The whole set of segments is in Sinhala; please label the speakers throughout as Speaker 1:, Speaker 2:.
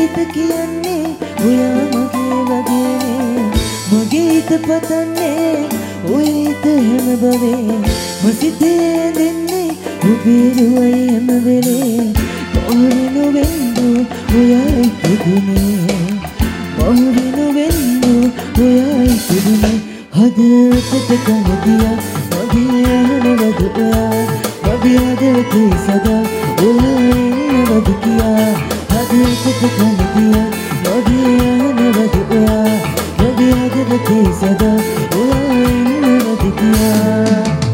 Speaker 1: හිත කියන්නේ ඔයා මගේ වගේනේ මගේ හිත පතන්නේ ඔය හිත හැම බවේ මසිතේ දෙන්නේ ඔබේ දුවයි හැම වෙලේ මොහොරිනු වෙන්දු ඔයයි පුදුනේ මොහොරිනු වෙන්දු ඔයයි පුදුනේ හදවතට කනදියා මගේ අහනවද ඔයා මගේ හදවතේ සදා ඔයා ඉන්නවද කියා හදවතට කනදියා මගේ අහනවද ඔයා මගේ හදවතේ සදා ඔයා ඉන්නවද කියා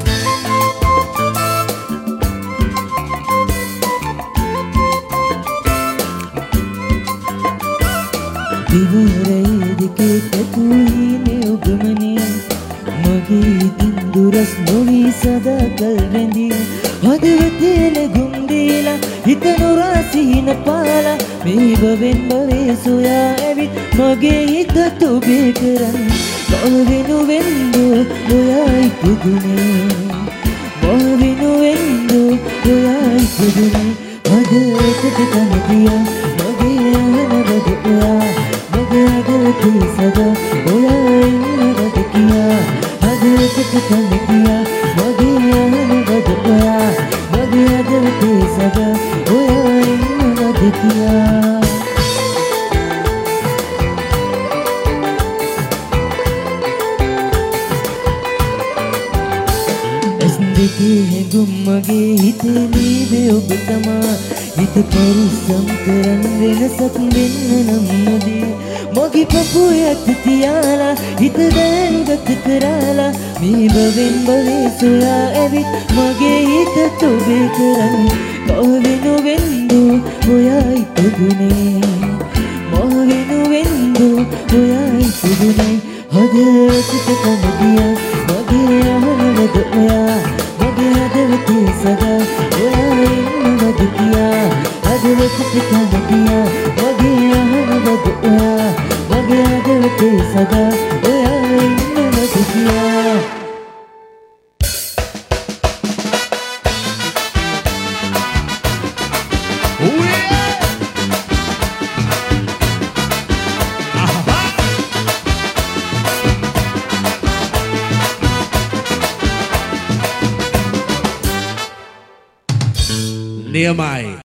Speaker 1: දිවරේ දෙකේ තතුයිනේ ඔබමනේ මගේ හිතින් දුරස් නොවී සදාකල් රැඳී හදවතේ ලැබුම් දීලා හිත නොරා සිහින පාලා මේ බවෙන් බවේ සොයා ඇවිත් මගේ හිතත් ඔබේ කරන් මොහොවිනු වෙන්දු ඔයයි පුදුනේ මොහොවිනු වෙන්දු ඔයයි පුදුනේ හදවතට කනදියා මගේ අහනවද ඔයා මගේ හදවතේ සදා ඔයා ඉන්නවද කියා හදවතට කනදියා මගේ අහනවද ඔයා මගේ හදවතේ සදා ඔයා ඉන්නවද කියා දෙකේ හැඟුම් මගේ හිතේ නීවේ ඔබ තමා හිත පරිස්සම් කරන් වෙනසක් දෙන්න නම් නොදී මගේ පපුවේ අත තියාලා හිත දැනුගත කරාලා මේ බවෙන් බවේ සොයා ඇවිත් මගේ හිත ඔබේ කරන් මොහොවිනු වෙන්දු ඔයයි පුදුනේ මොහොවිනු වෙන්දු ඔයයි පුදුනේ හදවතට කනදියා මගේ අහනවද ඔයා මගේ හදවතේ සදා ඔයා ඉන්නවද කියා හදවතට කනදියා මගේ අහනවද ඔයා මගේ හදවතේ සදා ඔයා ඉන්නවද කියා
Speaker 2: Niamey.